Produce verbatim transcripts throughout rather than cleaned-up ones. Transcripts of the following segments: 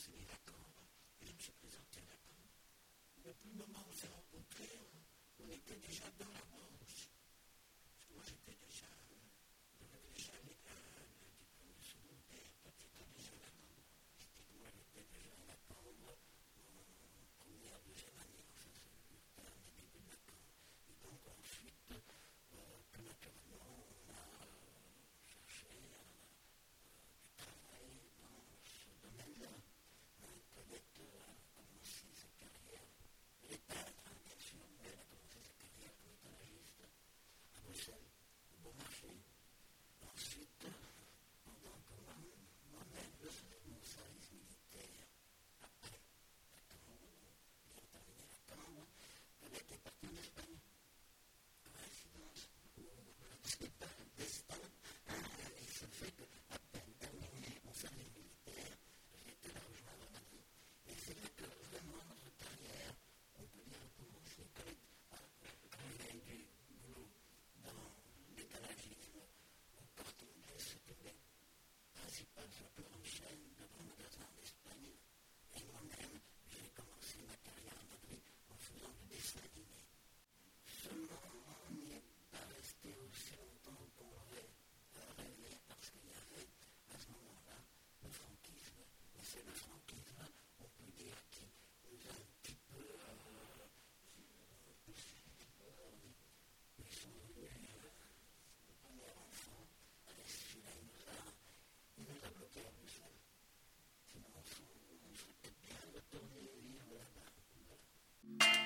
enseigné la corde et je me suis présenté à la corde. Depuis le moment où on s'est rencontrés, on était déjà dans la branche. Parce que moi j'étais déjà, j'avais déjà les, euh, le diplôme de secondaire, toi tu étais déjà à la corde. Moi j'étais déjà à la corde en première, deuxième année, enfin c'est le début de la corde. Et donc ensuite, euh, tout naturellement, on a euh, cherché à du travail dans ce domaine-là. Colette a commencé sa carrière, elle est peintre, hein, bien sûr, mais elle a commencé sa carrière comme étalagiste à Bruxelles, au Bon Marché. Ensuite, pendant que moi, moi-même, je faisais mon service militaire, après la Cambre, donc ayant terminé la Cambre, Colette est partie en Espagne. Coïncidence, ou je ne sais pas, destin, il se fait qu'à peine terminé mon service militaire, j'ai été la rejoindre à Madrid. Et c'est là que vraiment notre carrière, on peut dire, a commencé. Colette, quand il y a eu du boulot dans l'étalagisme au Corte Inglés, c'était le principal sur la plus grande chaîne de grands magasins en Espagne. Et moi-même, j'ai commencé ma carrière à Madrid en faisant du dessin animé. Seulement, on n'y est pas resté aussi longtemps qu'on aurait rêvé parce qu'il y avait à ce moment-là le franquisme. Et c'est le franquisme, on peut dire, qui nous a un petit peu euh, poussé un petit peu. Ils sont venus, euh, le premier enfant, allez, celui-là, il nous a, il nous a bloqué à Bruxelles. Sinon, on serait peut-être bien retourné vivre là-bas. Voilà.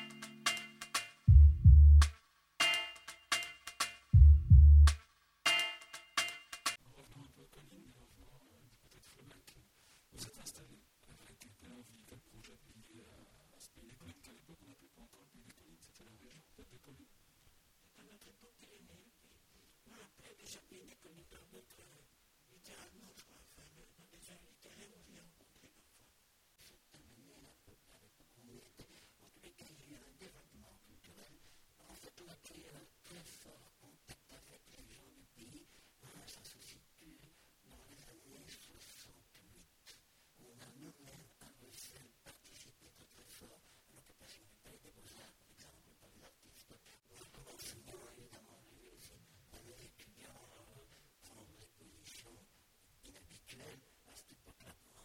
Revenons un peu à Colline, mais revenons euh, du côté de Flemac. Vous êtes installé avec quelle envie, quel projet lié à, à ce pays des collines qu'à l'époque on n'appelait pas encore le pays des collines, c'était la région peut-être des collines. À notre époque, il est né. On l'appelait déjà pays des collines dans d'autres euh, littéralement, je crois. Enfin, le, dans des œuvres littéraires, on s'y est rencontrés parfois. Cette année, à peu près, avec on y était. En tous les cas, il y a eu un développement culturel. En fait, on a pris un très fort contact avec les gens du pays. Hein, ça se situe dans les années soixante-huit. On a nous-mêmes à Bruxelles participé très très fort à l'occupation du Palais des Beaux-Arts, par exemple, par les artistes. Moi, comme enseignant, évidemment, j'ai vu aussi à mes étudiants euh, prendre des positions inhabituelles à cette époque-là pour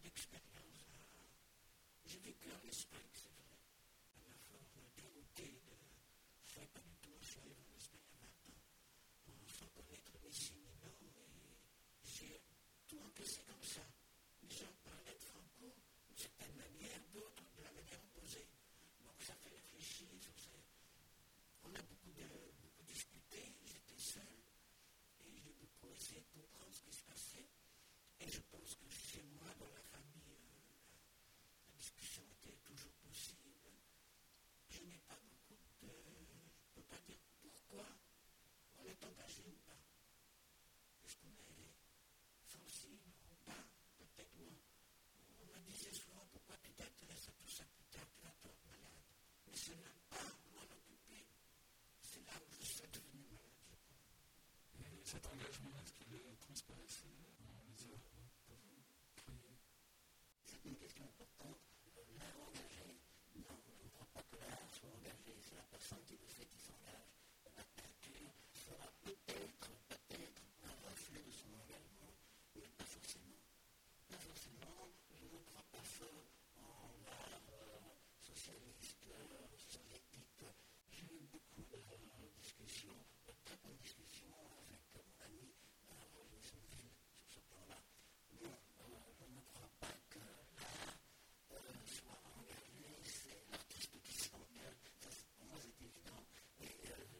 d'expérience. J'ai vécu en Espagne, c'est vrai. Ça m'a fort dérouté de. Je ne savais pas du tout où je suis arrivé en Espagne à vingt ans, sans connaître ni ci ni non, et j'ai tout encaissé comme ça. Les gens parlaient de Franco d'une certaine manière, d'autres de la manière opposée. Donc ça fait réfléchir sur ces. On a beaucoup, de, beaucoup discuté, j'étais seul, et j'ai beaucoup essayé de comprendre ce qui se passait. Et je pense que chez moi, dans la famille, euh, la, la discussion était toujours possible. Je n'ai pas beaucoup de. Je ne peux pas dire pourquoi on est engagé ou pas. Est-ce qu'on est sensible ou pas? Peut-être moi. On me disait souvent pourquoi tu t'intéresses à tout ça plus tard, tu vas te rendre malade. Mais ce n'est pas m'en occuper. C'est là où je suis devenu malade, je crois. Et cet engagement, est-ce qu'il transparaissait dans les œuvres que vous créez? C'est une question importante. L'art engagé, non, je ne crois pas que l'art soit engagé. C'est la personne qui le fait qui s'engage. La peinture sera peut-être, peut-être un reflet de son engagement, mais pas forcément. Pas forcément, je ne crois pas fort en l'art euh, socialiste, euh, soviétique. J'ai eu beaucoup de discussions, de très bonnes discussions avec mon ami euh, Roger Sonville sur ce plan-là. Non, euh, je ne crois pas que l'art euh, soit engagé, c'est l'artiste qui s'engage, ça pour moi c'est évident. Et euh,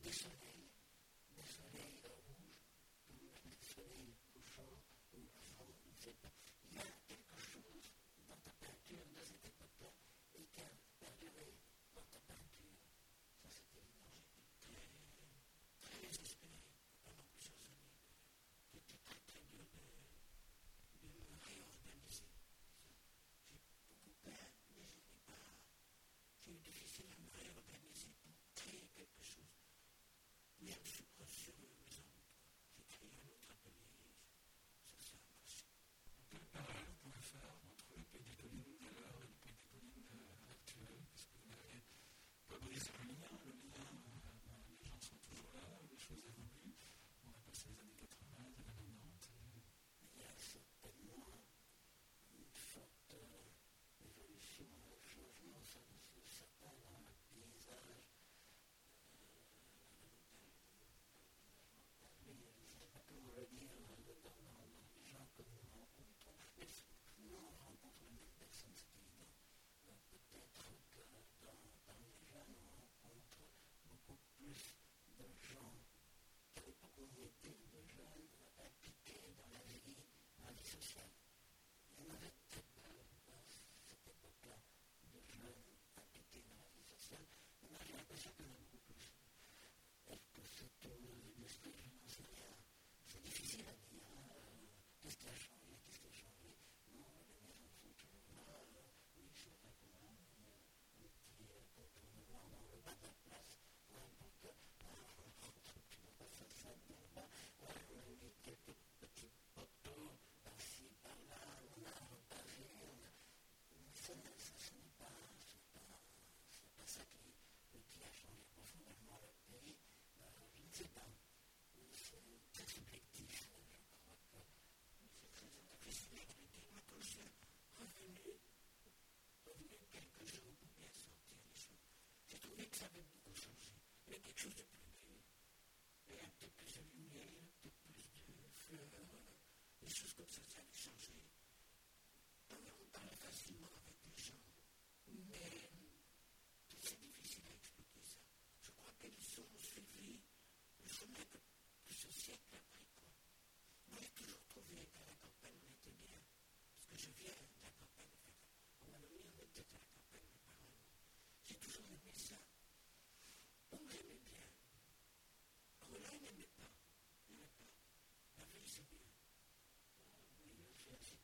des soleils, des soleils rouges, ou même des soleils couchants, ou enfin, on ne sait pas. Il y a quelque chose dans ta peinture de cette époque-là et qui a perduré dans ta peinture. Ça, c'est évident. J'étais très, très désespéré pendant plusieurs années. C'était très, très dur de, de me réorganiser. J'ai beaucoup peint, mais je n'ai pas. J'ai eu difficile à me réorganiser pour créer quelque chose. Bien sûr, sur mes ordres. J'ai créé un autre atelier. Ça, ça a marché. Quel parallèle on pourrait faire entre le Pays des Collines d'alors et le Pays des Collines actuel? Parce que vous n'avez pas brisé le lien. Le lien, euh, les gens sont toujours là, les choses évoluent. On a passé les années quatre-vingts, les années quatre-vingt-dix. Il y a certainement une forte euh, évolution, un changement, ça, c'est certain dans le paysage. Mais je ne sais pas comment le dire dans, dans, dans les gens que nous rencontrons. Mais nous, on rencontre les mêmes personnes, c'est évident. Euh, peut-être que dans, dans les jeunes, on rencontre beaucoup plus de gens qu'à l'époque où on était de jeunes impliqués dans la vie, dans la vie sociale. Il y en avait très peu à cette époque-là de jeunes impliqués dans la vie sociale. Mais j'ai l'impression qu'il y en a beaucoup plus. Est-ce que c'est une vue de l'esprit? Je n'en sais rien. C'est difficile à dire. Euh, qu'est-ce qui a changé? Qu'est-ce qui a changé? Non, les maisons sont toujours là. Euh, oui, c'est vrai qu'on a un petit euh, contournement dans le bas de la place. Ouais, donc, euh, on rentre dans la façade dans le bas. Ouais, on a mis quelques petits poteaux par-ci, par-là. On a repavé. On a... Mais ça, ça, ce n'est pas, c'est pas, c'est pas ça qui, qui a changé profondément le pays. Euh, je ne sais pas. C'est très subjectif. Je crois que c'est très difficile à expliquer. Moi, quand je suis revenu, revenu quelques jours pour bien sortir les choses, j'ai trouvé que ça avait beaucoup changé. Il y avait quelque chose de plus gai. Il y avait un peu plus de lumière, un peu plus de fleurs, euh, des choses comme ça, ça avait changé. On parle facilement avec les gens, mais c'est difficile à expliquer ça. Je crois qu'ils ont suivi le chemin que, que ce siècle a pris, quoi. Moi, j'ai toujours trouvé qu'à la campagne, on était bien, parce que je viens de la campagne. En fait, on m'a nommé, on était à la campagne, mes parents. J'ai toujours aimé ça. Donc, j'aimais bien. Roland n'aimait pas. Il n'aimait pas. La ville, c'est bien. Oui, je suis assez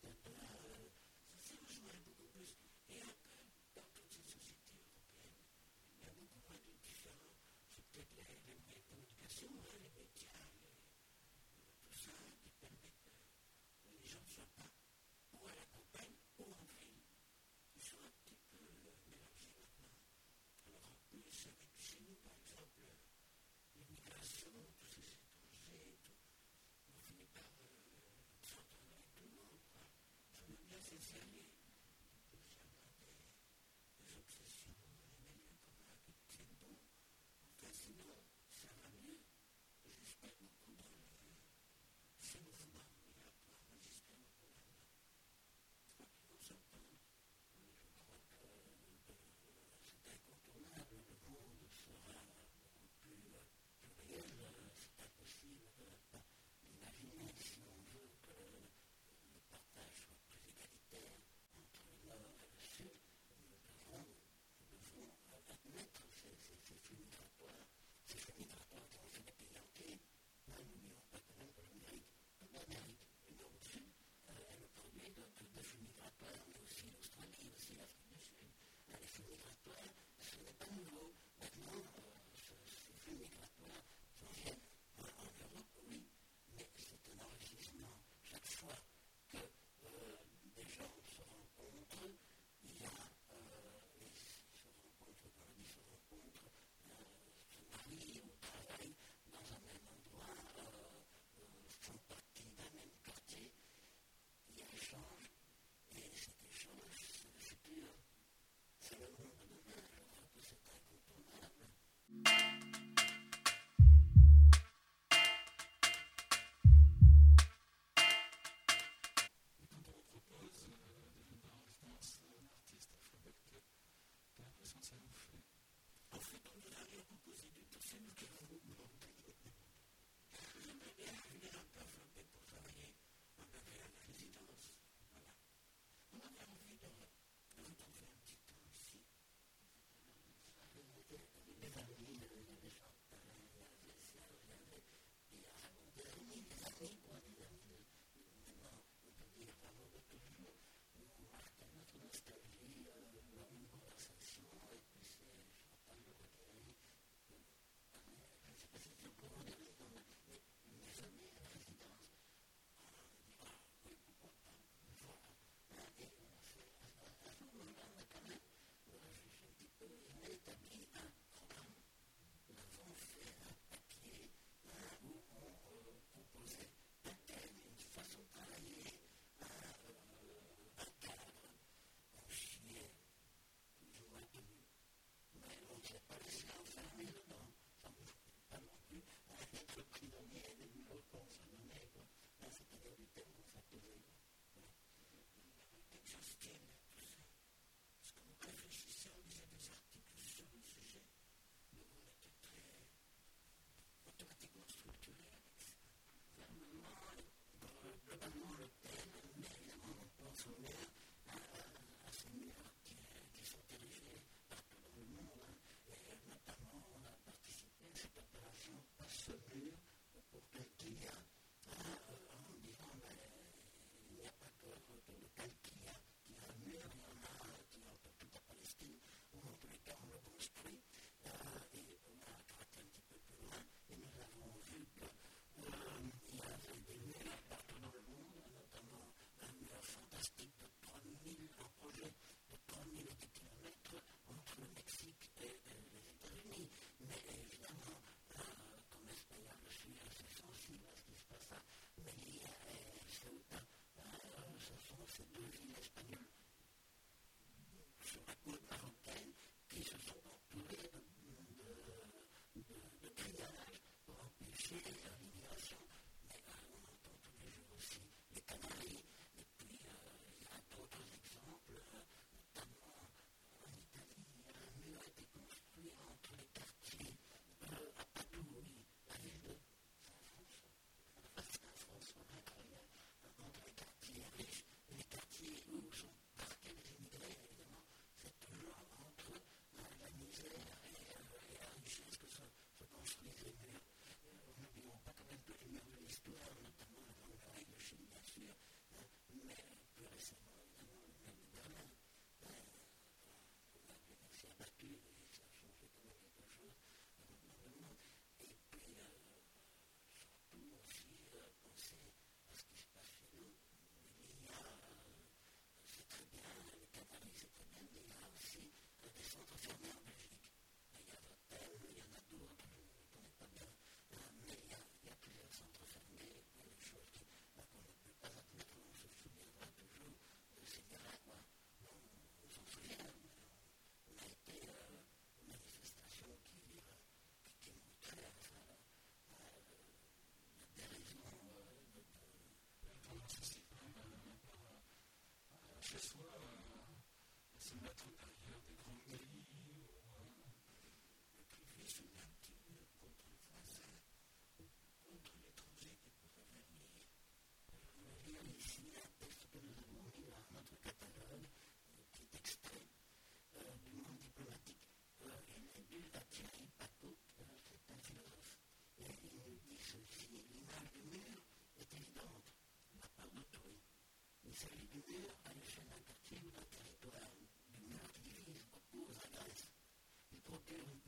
étudier euh, l'immigration, mais euh, on entend tous les jours aussi les Canaries, et puis euh, il y a d'autres exemples, euh, notamment en Italie, un mur a été construit entre les quartiers euh, à Padoue, la ville de Saint-François, incroyable, entre les quartiers riches et les quartiers où sont parqués les immigrés, évidemment, c'est toujours entre euh, la misère et, euh, et la richesse que se, se construisent les murs. Euh, N'oublions pas quand même tous les murs de l'histoire, notamment la grande muraille de Chine, bien sûr, euh, mais plus récemment, évidemment, le mur de Berlin. Euh, on a bien aussi abattu et ça a changé quand même quelque chose euh, dans le monde. Et puis, euh, surtout aussi euh, penser à ce qui se passe chez nous. Il y a, euh, c'est très bien, les Canaries, c'est très bien, mais il y a aussi euh, des centres fermés en Belgique. Il y a Vatel, il y en a d'autres, je ne les connais pas bien, euh, mais il y, a, il y a plusieurs centres fermés, il y a des choses qui, bah, qu'on ne peut pas admettre. On se souviendra toujours de ces Nicaragua. On, on s'en souvient, mais on, on a été euh, aux manifestations qui, euh, qui, qui montraient enfin, euh, la déraison euh, de, de La tendance aussi, quand même, à, à, à, chez soi, à, à se mettre derrière des grandes grilles. le privé se met un petit peu contre le voisin, contre l'étranger qui pourrait venir. Je voulais lire ici un texte que nous avons mis dans notre catalogue, un petit extrait euh, du monde diplomatique. Euh, il est dû à Thierry Patout, euh, c'est un philosophe, et il nous dit ceci: l'image du mur est évidente, la part d'autrui. Il s'agit du mur à l'échelle d'un quartier ou d'un territoire, du mur qui divise, oppose, agresse. Il procure une